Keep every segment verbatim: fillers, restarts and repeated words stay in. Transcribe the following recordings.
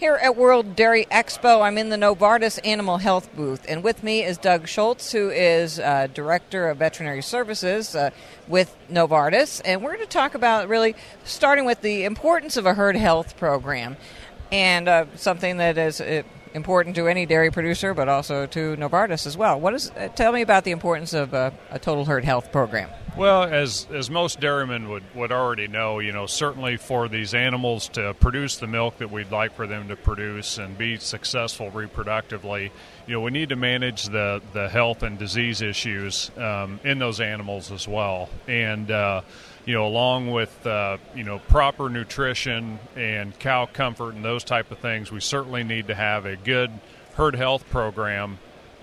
Here at World Dairy Expo, I'm in the Novartis Animal Health booth, and with me is Doug Schultz, who is uh, Director of Veterinary Services uh, with Novartis, and we're going to talk about really starting with the importance of a herd health program, and uh, something that is uh, important to any dairy producer, but also to Novartis as well. What is? Uh, tell me about the importance of uh, a total herd health program. Well, as as most dairymen would, would already know, you know, certainly for these animals to produce the milk that we'd like for them to produce and be successful reproductively, you know, we need to manage the, the health and disease issues um, in those animals as well. And, uh, you know, along with, uh, you know, proper nutrition and cow comfort and those type of things, we certainly need to have a good herd health program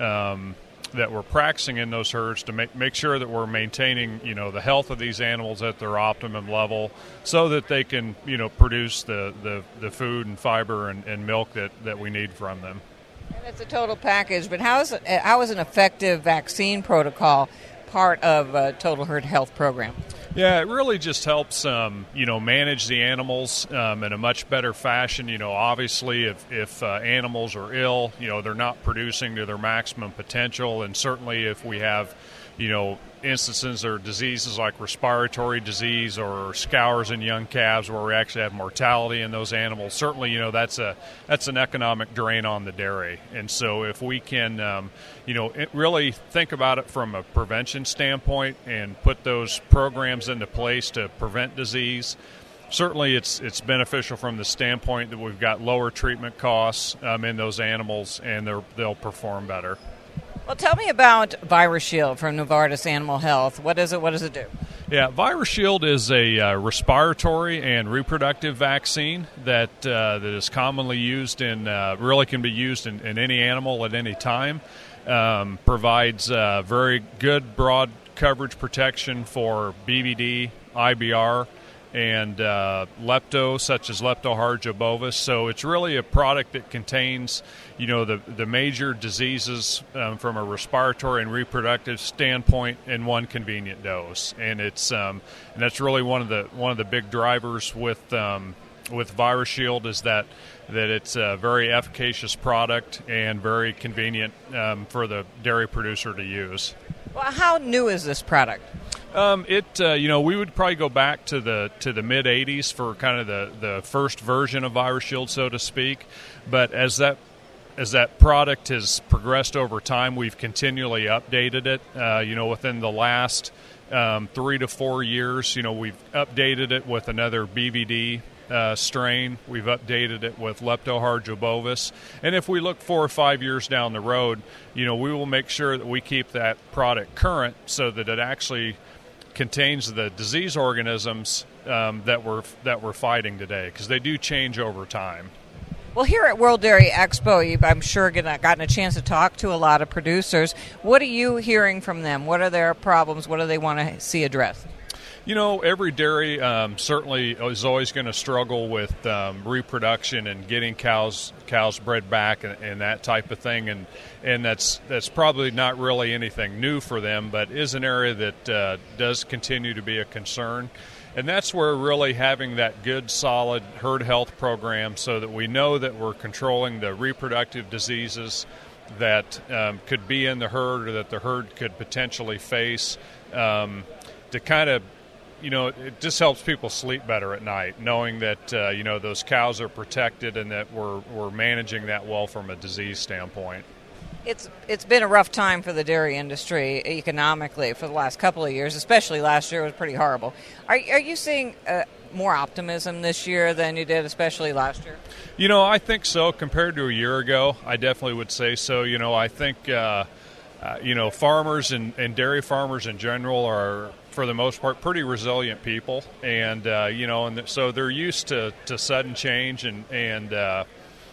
um that we're practicing in those herds to make make sure that we're maintaining, you know, the health of these animals at their optimum level so that they can, you know, produce the, the, the food and fiber and, and milk that, that we need from them. And it's a total package, but how is, how is an effective vaccine protocol part of a total herd health program? Yeah, it really just helps, um, you know, manage the animals um, in a much better fashion. You know, obviously, if, if uh, animals are ill, you know, they're not producing to their maximum potential. And certainly if we have, you know, instances or diseases like respiratory disease or scours in young calves where we actually have mortality in those animals, certainly, you know, that's a that's an economic drain on the dairy. And so if we can, um, you know, it really think about it from a prevention standpoint and put those programs into place to prevent disease, certainly it's it's beneficial from the standpoint that we've got lower treatment costs um, in those animals and they're, they'll perform better. Well, tell me about ViraShield from Novartis Animal Health. What is it? What does it do? Yeah, ViraShield is a uh, respiratory and reproductive vaccine that uh, that is commonly used in, uh, really can be used in, in any animal at any time. Um, provides uh, very good broad coverage protection for B V D, I B R, and uh, lepto, such as Leptohargia bovis. So it's really a product that contains, you know, the the major diseases um, from a respiratory and reproductive standpoint in one convenient dose, and it's um, and that's really one of the one of the big drivers with um, with ViraShield is that that it's a very efficacious product and very convenient um, for the dairy producer to use. Well, how new is this product? Um, it uh, you know we would probably go back to the to the mid eighties for kind of the, the first version of ViraShield, so to speak. But as that as that product has progressed over time, we've continually updated it. Uh, you know, within the last um, three to four years, you know, we've updated it with another B V D uh, strain. We've updated it with Leptohargia bovis, and if we look four or five years down the road, you know, we will make sure that we keep that product current so that it actually contains the disease organisms um, that we're that we're fighting today, because they do change over time. Well, here at World Dairy Expo, you've, I'm sure, gotten a chance to talk to a lot of producers. What are you hearing from them? What are their problems? What do they want to see addressed? You know, every dairy um, certainly is always going to struggle with um, reproduction and getting cows cows bred back and, and that type of thing, and and that's that's probably not really anything new for them, but is an area that uh, does continue to be a concern. And that's where really having that good, solid herd health program so that we know that we're controlling the reproductive diseases that um, could be in the herd or that the herd could potentially face, um, to kind of, you know, it just helps people sleep better at night, knowing that, uh, you know, those cows are protected and that we're we're managing that well from a disease standpoint. It's it's been a rough time for the dairy industry economically for the last couple of years, especially last year was pretty horrible. Are are you seeing uh, more optimism this year than you did, especially last year? You know, I think so. Compared to a year ago, I definitely would say so. You know, I think, uh, uh, you know, farmers and, and dairy farmers in general are, for the most part, pretty resilient people. And, uh, you know, and so they're used to, to sudden change. And, and uh,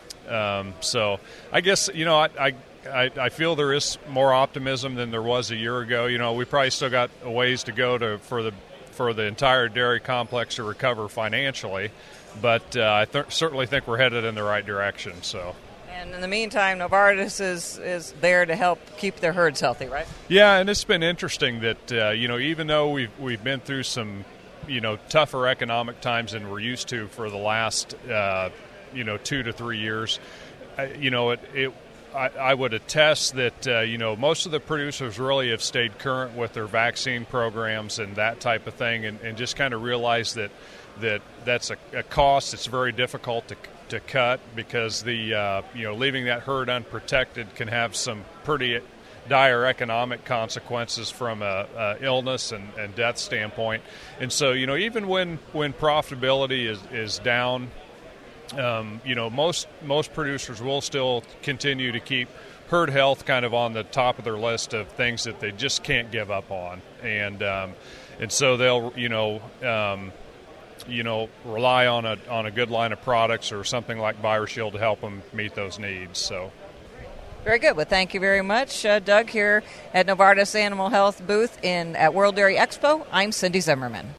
um, so I guess, you know, I, I I, I feel there is more optimism than there was a year ago. You know, we probably still got a ways to go to for the for the entire dairy complex to recover financially, but uh, I th- certainly think we're headed in the right direction. So. And in the meantime, Novartis is, is there to help keep their herds healthy, right? Yeah, and it's been interesting that uh, you know, even though we've we've been through some, you know, tougher economic times than we're used to for the last uh, you know, two to three years. Uh, you know, it, it I, I would attest that, uh, you know, most of the producers really have stayed current with their vaccine programs and that type of thing, and, and just kind of realize that that that's a, a cost that's very difficult to to cut, because the uh, you know, leaving that herd unprotected can have some pretty dire economic consequences from a, a illness and, and death standpoint. And so, you know, even when when profitability is is down, um, you know, most most producers will still continue to keep herd health kind of on the top of their list of things that they just can't give up on, and um, and so they'll, you know. Um, you know, rely on a on a good line of products or something like ViraShield to help them meet those needs. So, very good. Well, thank you very much, uh, Doug, here at Novartis Animal Health booth in at World Dairy Expo. I'm Cindy Zimmerman.